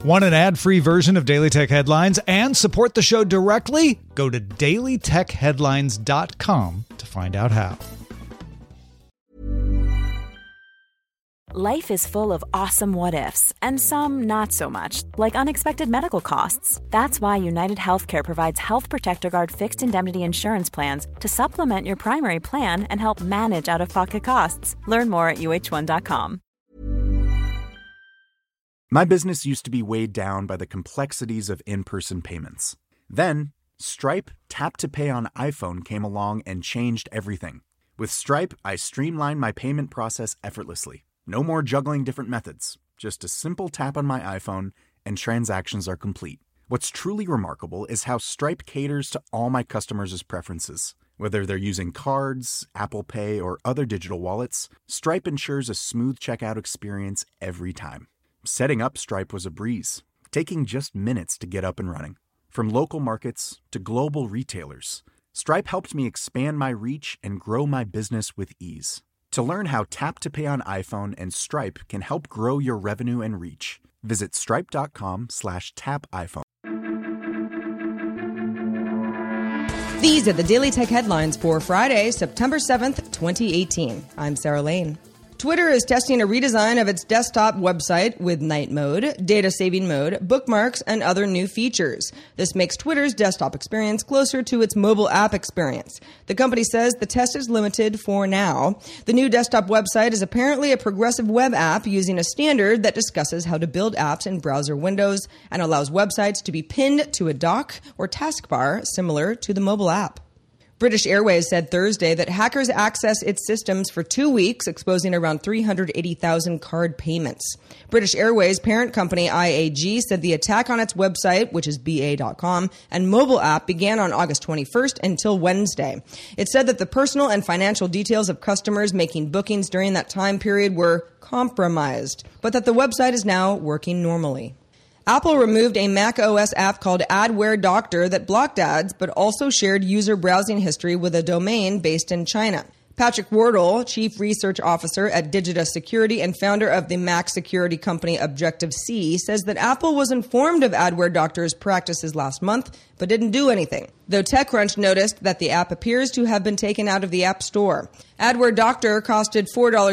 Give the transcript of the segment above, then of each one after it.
Want an ad-free version of Daily Tech Headlines and support the show directly? Go to dailytechheadlines.com to find out how. Life is full of awesome what-ifs, and some not so much, like unexpected medical costs. That's why United Healthcare provides Health Protector Guard fixed indemnity insurance plans to supplement your primary plan and help manage out-of-pocket costs. Learn more at uh1.com. My business used to be weighed down by the complexities of in-person payments. Then, Stripe Tap to Pay on iPhone came along and changed everything. With Stripe, I streamlined my payment process effortlessly. No more juggling different methods. Just a simple tap on my iPhone and transactions are complete. What's truly remarkable is how Stripe caters to all my customers' preferences. Whether they're using cards, Apple Pay, or other digital wallets, Stripe ensures a smooth checkout experience every time. Setting up Stripe was a breeze, taking just minutes to get up and running. From local markets to global retailers, Stripe helped me expand my reach and grow my business with ease. To learn how Tap to Pay on iPhone and Stripe can help grow your revenue and reach, visit stripe.com/tapiphone. These are the Daily Tech Headlines for Friday, September 7th, 2018. I'm Sarah Lane. Twitter is testing a redesign of its desktop website with night mode, data saving mode, bookmarks, and other new features. This makes Twitter's desktop experience closer to its mobile app experience. The company says the test is limited for now. The new desktop website is apparently a progressive web app using a standard that discusses how to build apps in browser windows and allows websites to be pinned to a dock or taskbar similar to the mobile app. British Airways said Thursday that hackers accessed its systems for 2 weeks, exposing around 380,000 card payments. British Airways parent company IAG said the attack on its website, which is ba.com, and mobile app began on August 21st until Wednesday. It said that the personal and financial details of customers making bookings during that time period were compromised, but that the website is now working normally. Apple removed a Mac OS app called Adware Doctor that blocked ads, but also shared user browsing history with a domain based in China. Patrick Wardle, Chief Research Officer at Digita Security and founder of the Mac security company Objective-C, says that Apple was informed of Adware Doctor's practices last month, but didn't do anything, though TechCrunch noticed that the app appears to have been taken out of the App Store. Adware Doctor costed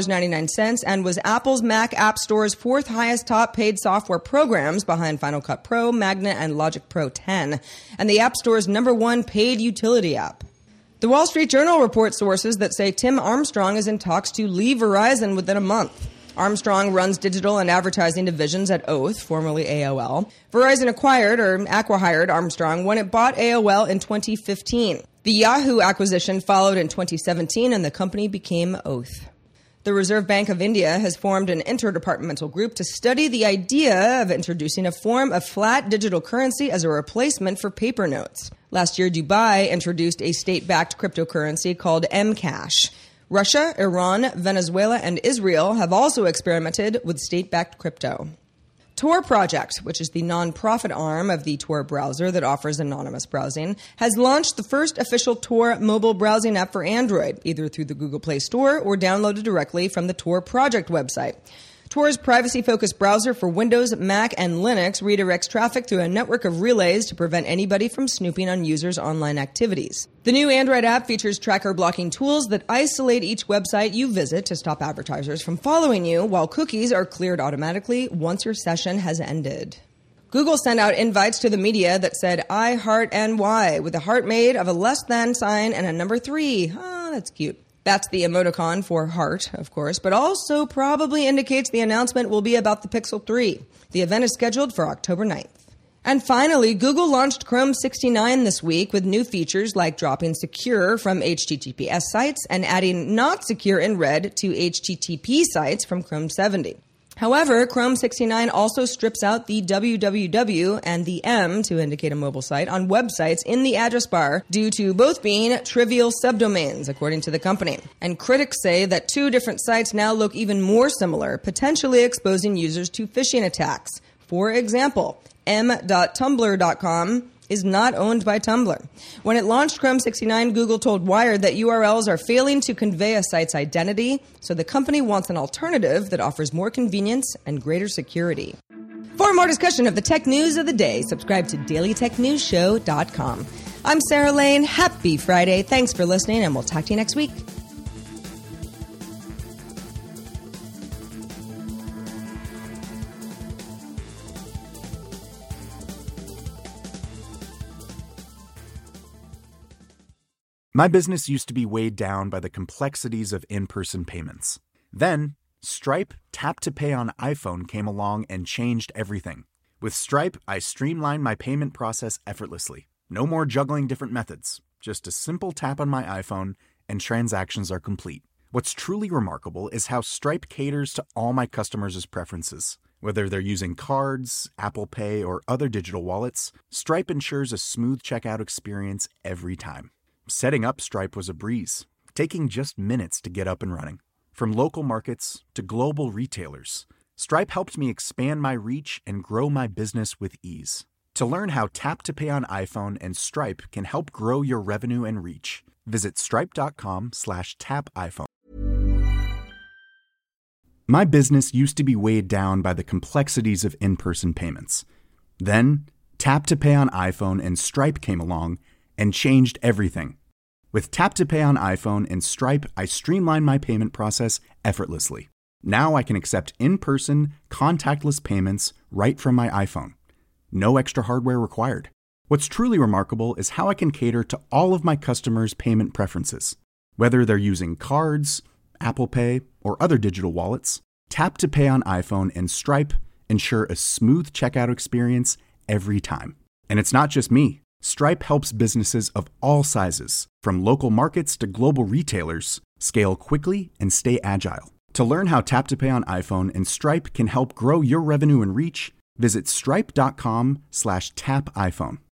$4.99 and was Apple's Mac App Store's fourth highest top paid software programs behind Final Cut Pro, Magnet, and Logic Pro 10, and the App Store's #1 paid utility app. The Wall Street Journal reports sources that say Tim Armstrong is in talks to leave Verizon within a month. Armstrong runs digital and advertising divisions at Oath, formerly AOL. Verizon acquired Armstrong when it bought AOL in 2015. The Yahoo acquisition followed in 2017 and the company became Oath. The Reserve Bank of India has formed an interdepartmental group to study the idea of introducing a form of flat digital currency as a replacement for paper notes. Last year, Dubai introduced a state-backed cryptocurrency called Mcash. Russia, Iran, Venezuela, and Israel have also experimented with state-backed crypto. Tor Project, which is the nonprofit arm of the Tor browser that offers anonymous browsing, has launched the first official Tor mobile browsing app for Android, either through the Google Play Store or downloaded directly from the Tor Project website. Tor's privacy-focused browser for Windows, Mac, and Linux redirects traffic through a network of relays to prevent anybody from snooping on users' online activities. The new Android app features tracker blocking tools that isolate each website you visit to stop advertisers from following you, while cookies are cleared automatically once your session has ended. Google sent out invites to the media that said, "I heart NY," with a heart made of a less than sign and a number 3. Oh, that's cute. That's the emoticon for heart, of course, but also probably indicates the announcement will be about the Pixel 3. The event is scheduled for October 9th. And finally, Google launched Chrome 69 this week with new features like dropping secure from HTTPS sites and adding not secure in red to HTTP sites from Chrome 70. However, Chrome 69 also strips out the www and the M to indicate a mobile site on websites in the address bar due to both being trivial subdomains, according to the company. And critics say that two different sites now look even more similar, potentially exposing users to phishing attacks. For example, m.tumblr.com is not owned by Tumblr. When it launched Chrome 69, Google told Wired that URLs are failing to convey a site's identity, so the company wants an alternative that offers more convenience and greater security. For more discussion of the tech news of the day, subscribe to dailytechnewsshow.com. I'm Sarah Lane. Happy Friday. Thanks for listening, and we'll talk to you next week. My business used to be weighed down by the complexities of in-person payments. Then, Stripe Tap to Pay on iPhone came along and changed everything. With Stripe, I streamlined my payment process effortlessly. No more juggling different methods. Just a simple tap on my iPhone and transactions are complete. What's truly remarkable is how Stripe caters to all my customers' preferences. Whether they're using cards, Apple Pay, or other digital wallets, Stripe ensures a smooth checkout experience every time. Setting up Stripe was a breeze, taking just minutes to get up and running. From local markets to global retailers, Stripe helped me expand my reach and grow my business with ease. To learn how Tap to Pay on iPhone and Stripe can help grow your revenue and reach, visit stripe.com/tapiphone. My business used to be weighed down by the complexities of in-person payments. Then, Tap to Pay on iPhone and Stripe came along and changed everything. With Tap to Pay on iPhone and Stripe, I streamlined my payment process effortlessly. Now I can accept in-person, contactless payments right from my iPhone. No extra hardware required. What's truly remarkable is how I can cater to all of my customers' payment preferences. Whether they're using cards, Apple Pay, or other digital wallets, Tap to Pay on iPhone and Stripe ensure a smooth checkout experience every time. And it's not just me. Stripe helps businesses of all sizes, from local markets to global retailers, scale quickly and stay agile. To learn how Tap to Pay on iPhone and Stripe can help grow your revenue and reach, visit stripe.com/tapiphone.